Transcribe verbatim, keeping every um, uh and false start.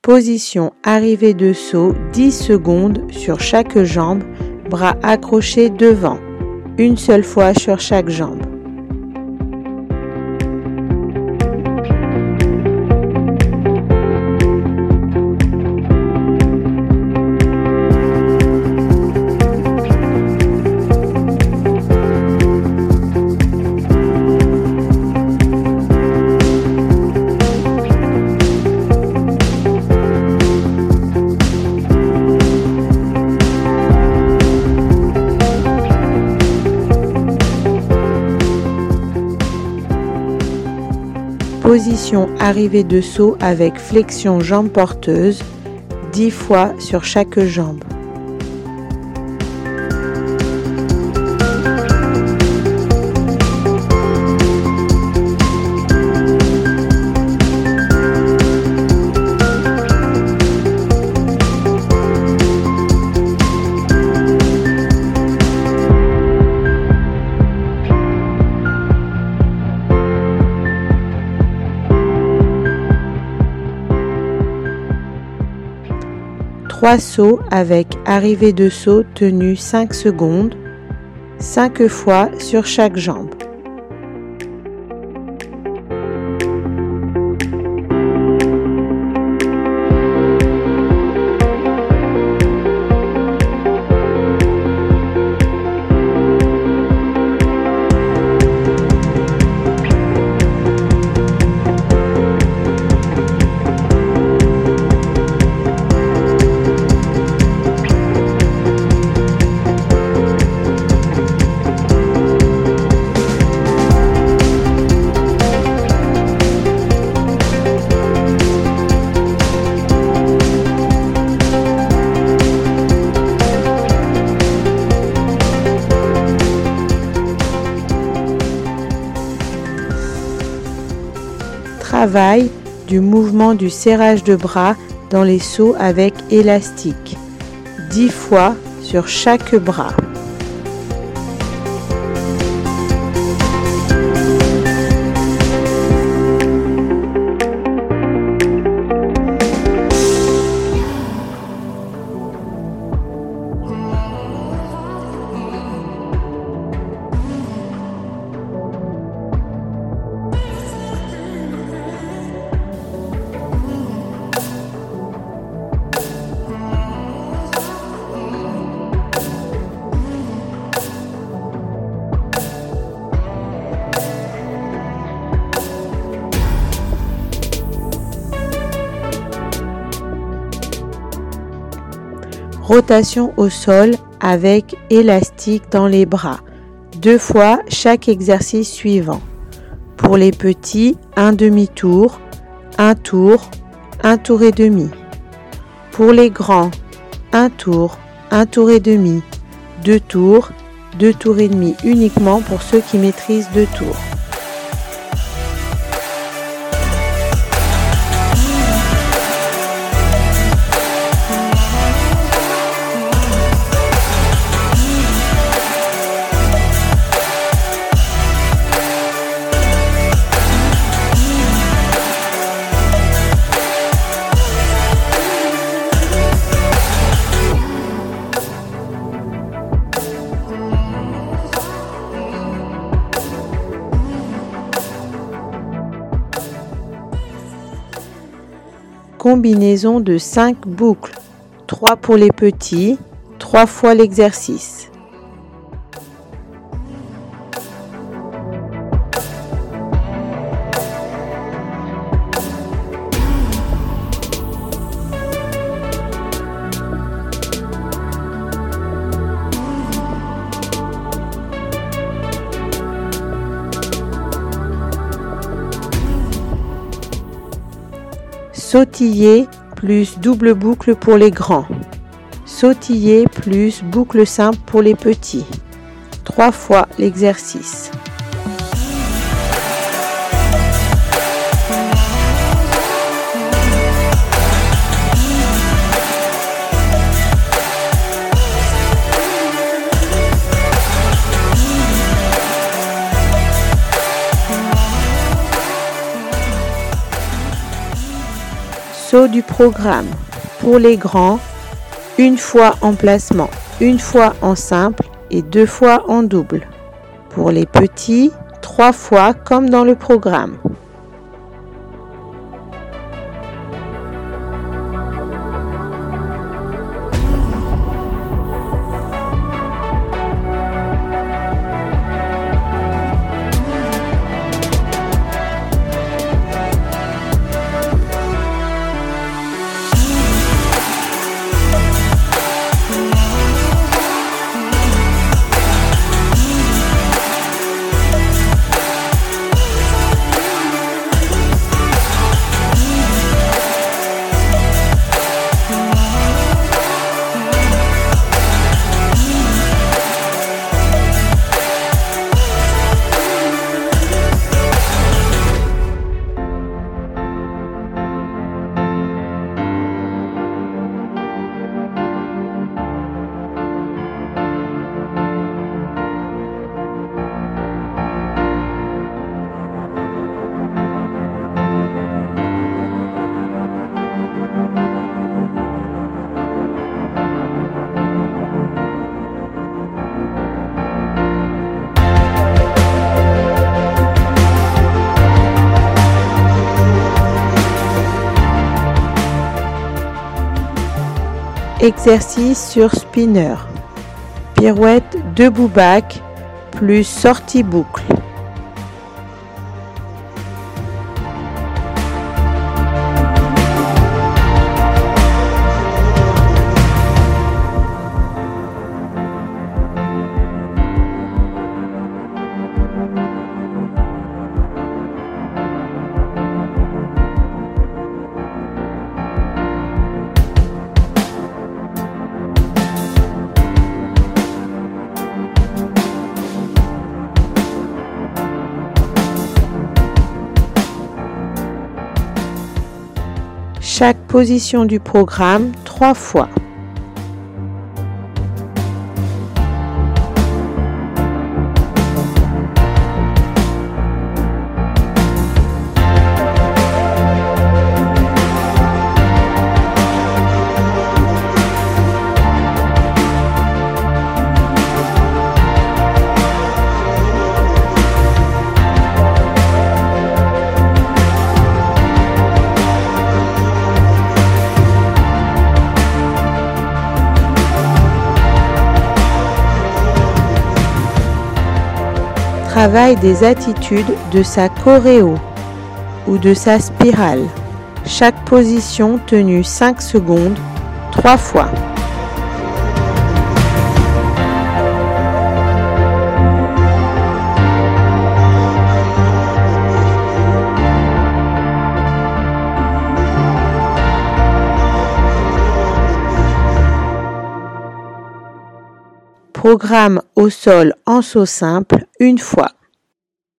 Position arrivée de saut dix secondes sur chaque jambe, bras accrochés devant, une seule fois sur chaque jambe. Position arrivée de saut avec flexion jambe porteuse, dix fois sur chaque jambe. Trois sauts avec arrivée de saut tenue cinq secondes, cinq fois sur chaque jambe. Travail du mouvement du serrage de bras dans les sauts avec élastique, dix fois sur chaque bras. Rotation au sol avec élastique dans les bras, deux fois chaque exercice suivant. Pour les petits, un demi-tour, un tour, un tour et demi. Pour les grands, un tour, un tour et demi, deux tours, deux tours et demi uniquement pour ceux qui maîtrisent deux tours. Combinaison de cinq boucles, trois pour les petits, trois fois l'exercice. Sautiller plus double boucle pour les grands. Sautiller plus boucle simple pour les petits. Trois fois l'exercice. Tempo du programme. Pour les grands, une fois en placement, une fois en simple et deux fois en double. Pour les petits, trois fois comme dans le programme. Exercice sur spinner. Pirouette debout back plus sortie boucle. Chaque position du programme trois fois. Travaille des attitudes de sa choréo ou de sa spirale. Chaque position tenue cinq secondes, trois fois. Programme au sol en saut simple, une fois.